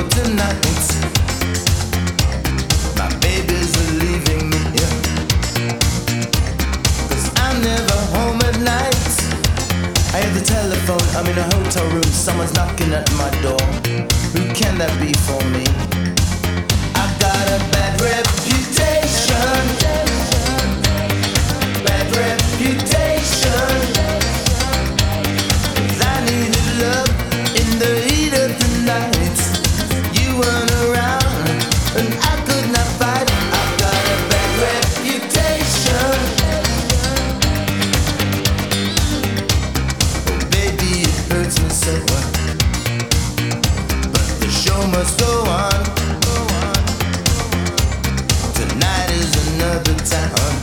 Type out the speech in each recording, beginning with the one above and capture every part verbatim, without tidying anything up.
tonight. My babies are leaving me here, 'cause I'm never home at night. I hear the telephone, I'm in a hotel room, someone's knocking at my door. Who can that be for me? I got a bad reputation, bad reputation. 'Cause I needed love in the heat of the night. You weren't around and I could not fight. I got a bad reputation. Oh baby, it hurts me so, but the show must go on. Tonight is another time.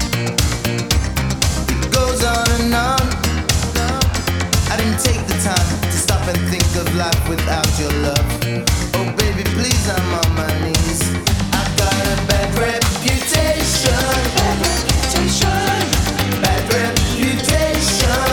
It goes on and on. I didn't take the time to stop and think of life without your love. Oh baby, please, I'm on my knees. I got a bad reputation, bad reputation, bad reputation.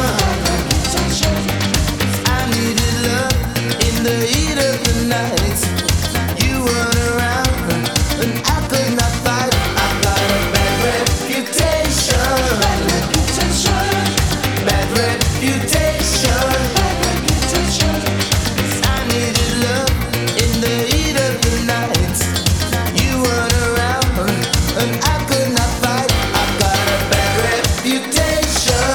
I needed love in the heat of the night. You weren't around and I could not fight. I got a bad reputation, bad reputation, bad reputation. I needed love in the heat of the night. You weren't around and I could not fight. I got a bad reputation.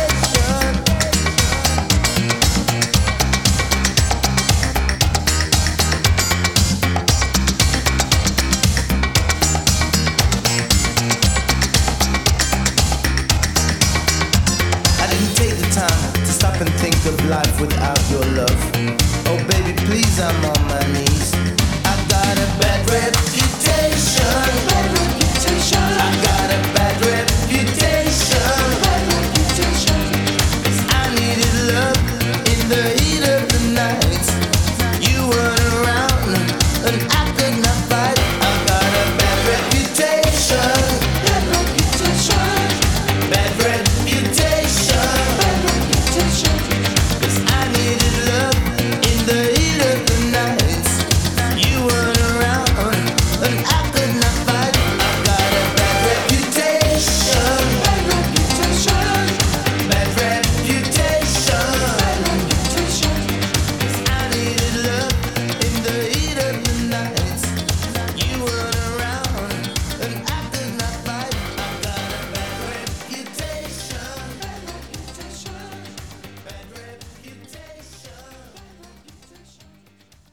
I didn't take the time to stop and think of life without your love. Oh baby, please, I'm on